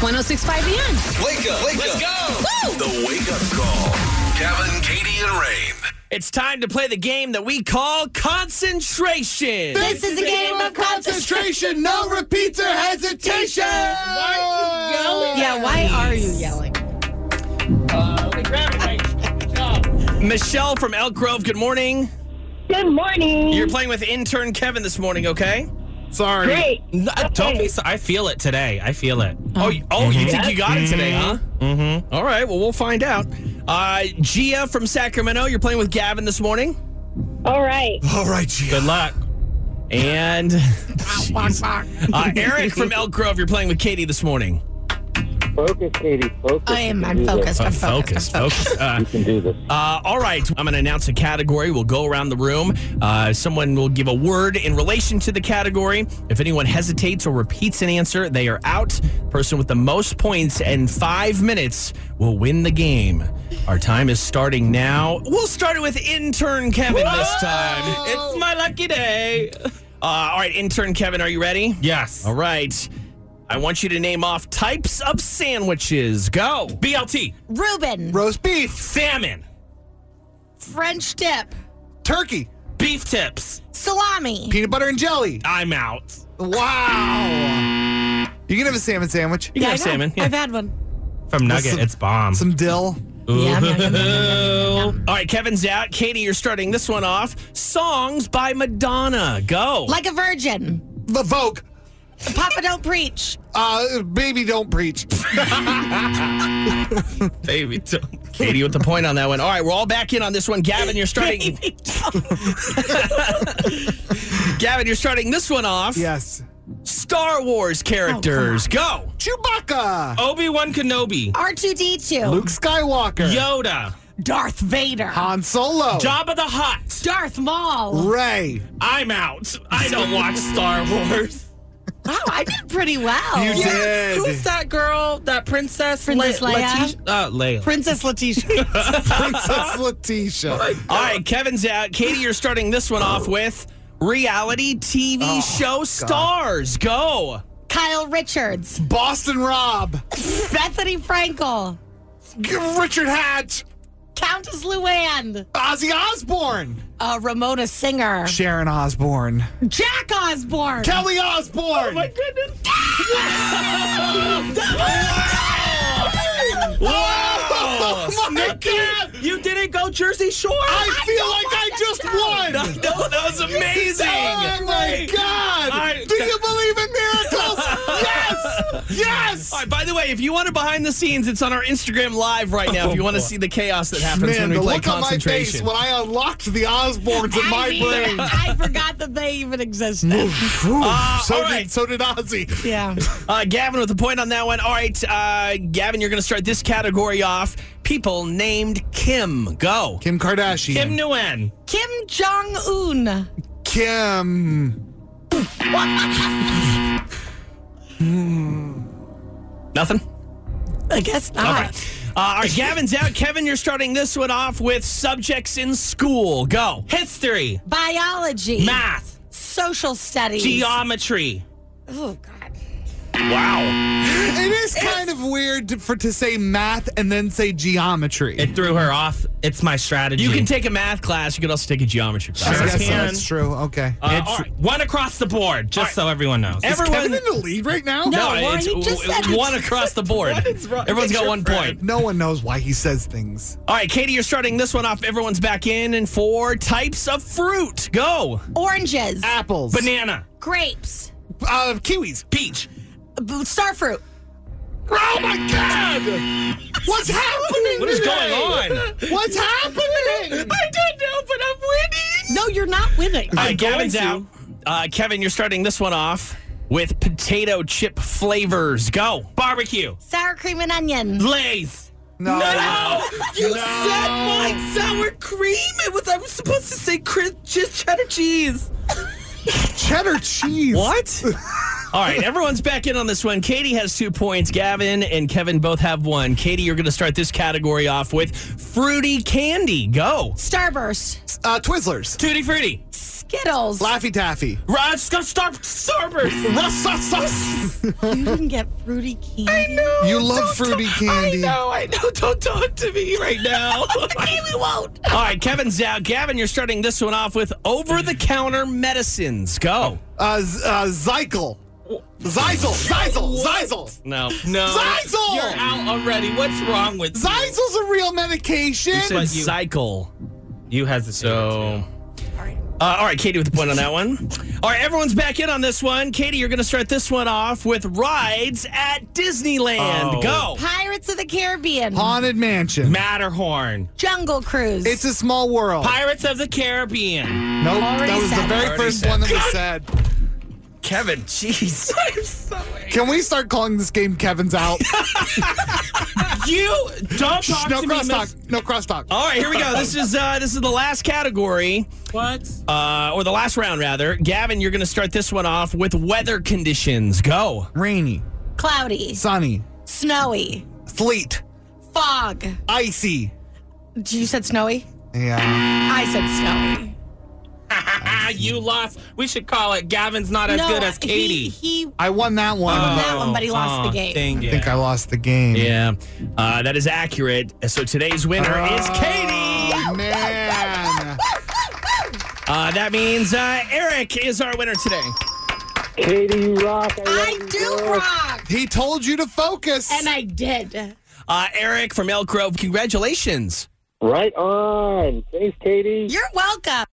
106.5 The Wake up. Let's go. Woo! The Wake Up Call. Kevin, Katie, and Rain. It's time to play the game that we call Concentration. This is a game of concentration. No repeats or hesitation. Why are you yelling? Yeah, why are you yelling? Let me grab it, right? Good job. Michelle from Elk Grove, good morning. Good morning. You're playing with intern Kevin this morning, okay? Sorry. Great. Don't be so. I feel it today. I feel it. You think you got it today, huh? Mm-hmm. All right, well, we'll find out. Gia from Sacramento, you're playing with Gavin this morning. All right. All right, Gia. Good luck. And Eric from Elk Grove, you're playing with Katie this morning. Focus, Katie. Focus. I'm focused. I'm focused. You can do this. All right, I'm going to announce a category. We'll go around the room. Someone will give a word in relation to the category. If anyone hesitates or repeats an answer, they are out. Person with the most points in 5 minutes will win the game. Our time is starting now. We'll start it with intern Kevin this time. It's my lucky day. All right, intern Kevin, are you ready? Yes. All right. I want you to name off types of sandwiches. Go. BLT. Reuben. Roast beef. Salmon. French dip. Turkey. Beef tips. Salami. Peanut butter and jelly. I'm out. Wow. You can have a salmon sandwich. You can have I know. salmon. Yeah. I've had one. From Nugget, Some- it's bomb. Some dill. Yum, yum, yum, yum, yum, yum. All right, Kevin's out. Katie, you're starting this one off. Songs by Madonna. Go. Like a virgin. The Vogue. Papa don't preach. Baby, don't preach. Baby, don't. Katie with the point on that one. All right, we're all back in on this one. Gavin, you're starting. Gavin, you're starting this one off. Yes. Star Wars characters. Go. Chewbacca. Obi-Wan Kenobi. R2D2. Luke Skywalker. Yoda. Darth Vader. Han Solo. Jabba the Hutt. Darth Maul. Ray. I'm out. I don't watch Star Wars. Wow, I did pretty well. You did. Who's that girl? That princess? Princess Leia? Leia. Princess Letitia. Princess Letitia. All right, Kevin's out. Katie, you're starting this one off with reality TV show stars. Go. Kyle Richards. Boston Rob. Bethany Frankel. Richard Hatch. Countess Luann. Ozzy Osbourne. Ramona Singer. Sharon Osbourne. Jack Osborne. Kelly Osbourne. Oh my goodness. Oh my God. You didn't go Jersey Shore? I feel like I just won. No, that was amazing. Oh my God. Do you believe in miracles? Yes. Yes. All right, by the way, if you want it behind the scenes, it's on our Instagram Live right now. If you want to see the chaos that happens when we the play look on my face concentration. when I unlocked the Osbournes in my brain. I forgot that they even existed. So all right. did Ozzy. Yeah. Gavin with the point on that one. All right, Gavin, you're going to start this category off. People named Kim. Go. Kim Kardashian. Kim Nguyen. Kim Jong-un. Kim. Nothing? I guess not. Okay. All right, Gavin's out. Kevin, you're starting this one off with subjects in school. Go. History. Biology. Math. Social studies. Geometry. Oh, God. Wow. It is kind of weird to say math and then say geometry. It threw her off. It's my strategy. You can take a math class. You can also take a geometry class. I guess so, can. that's true. Okay. It's all right. one across the board, just so everyone knows. Is Kevin in the lead right now? No. it's he just said one it's- across the board. Everyone's got 1 point. No one knows why he says things. All right, Katie, you're starting this one off. Everyone's back in. And 4 types of fruit. Go. Oranges. Apples. Banana. Grapes. Kiwis. Peach. Starfruit. Oh my God! What's happening? What is going on? What's happening? I don't know, but I'm winning. No, you're not winning. All right, Gavin's going out. Kevin, you're starting this one off with potato chip flavors. Go. Barbecue. Sour cream and onion. Lays. No. You No. said mine sour cream. I was supposed to say just cheddar cheese. Cheddar cheese. What? All right, everyone's back in on this one. Katie has 2 points. Gavin and Kevin both have 1. Katie, you're going to start this category off with fruity candy. Go. Starburst. Twizzlers. Tutti Frutti. Skittles. Laffy Taffy. Starburst. You didn't get fruity candy. I know. You love fruity candy. I know. Don't talk to me right now. Okay, we won't. All right, Kevin's out. Gavin, you're starting this one off with over-the-counter medicines. Go. Zykel. Zyzel. No. Zyzel! You're out already. What's wrong with you? Zyzel's a real medication. You said But you- cycle. You hesitated. So, all right, Katie with the point on that one. All right, everyone's back in on this one. Katie, you're going to start this one off with rides at Disneyland. Oh. Go. Pirates of the Caribbean. Haunted Mansion. Matterhorn. Jungle Cruise. It's a Small World. Pirates of the Caribbean. Nope, Already that was the said very it. first one that we said. Kevin, jeez. I'm so angry. Can we start calling this game Kevin's out? You don't talk No to me, crosstalk. No crosstalk. All right, here we go. This is the last category, What? or the last round, rather. Gavin, you're going to start this one off with weather conditions. Go. Rainy. Cloudy. Sunny. Snowy. Sleet. Fog. Icy. You said snowy? Yeah. I said snowy. You lost. We should call it Gavin's not as good as Katie. He I won that one. won that one, but he lost the game. Dang I think I lost the game. Yeah, that is accurate. So today's winner is Katie. Man. That means Eric is our winner today. Katie, you rock. I do rock. He told you to focus. And I did. Eric from Elk Grove, congratulations. Right on. Thanks, Katie. You're welcome.